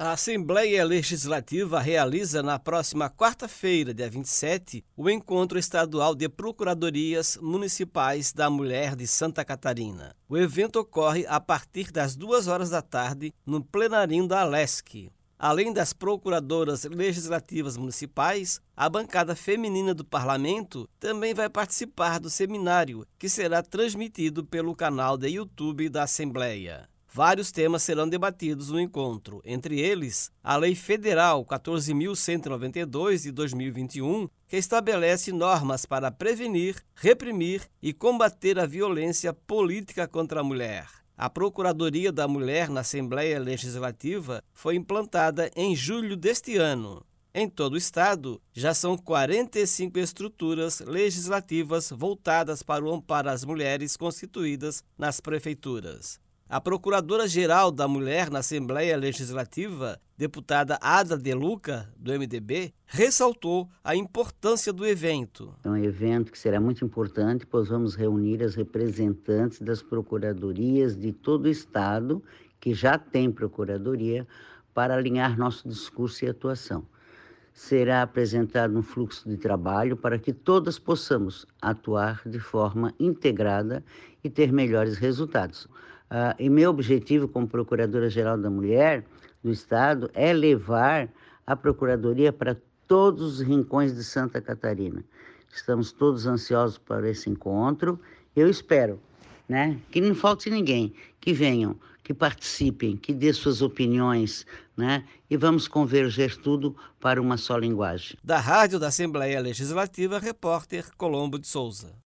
A Assembleia Legislativa realiza na próxima quarta-feira, dia 27, o Encontro Estadual de Procuradorias Municipais da Mulher de Santa Catarina. O evento ocorre a partir das 2 horas da tarde no plenarinho da Alesc. Além das procuradoras legislativas municipais, a bancada feminina do parlamento também vai participar do seminário, que será transmitido pelo canal de YouTube da Assembleia. Vários temas serão debatidos no encontro, entre eles a Lei Federal 14.192 de 2021, que estabelece normas para prevenir, reprimir e combater a violência política contra a mulher. A Procuradoria da Mulher na Assembleia Legislativa foi implantada em julho deste ano. Em todo o estado, já são 45 estruturas legislativas voltadas para o amparo às mulheres constituídas nas prefeituras. A Procuradora-Geral da Mulher na Assembleia Legislativa, deputada Ada De Luca, do MDB, ressaltou a importância do evento. É um evento que será muito importante, pois vamos reunir as representantes das procuradorias de todo o estado, que já tem procuradoria, para alinhar nosso discurso e atuação. Será apresentado um fluxo de trabalho para que todas possamos atuar de forma integrada e ter melhores resultados. E meu objetivo como Procuradora-Geral da Mulher do Estado é levar a Procuradoria para todos os rincões de Santa Catarina. Estamos todos ansiosos para esse encontro. Eu espero, que não falte ninguém, que venham, que participem, que dê suas opiniões, e vamos converger tudo para uma só linguagem. Da Rádio da Assembleia Legislativa, repórter Colombo de Souza.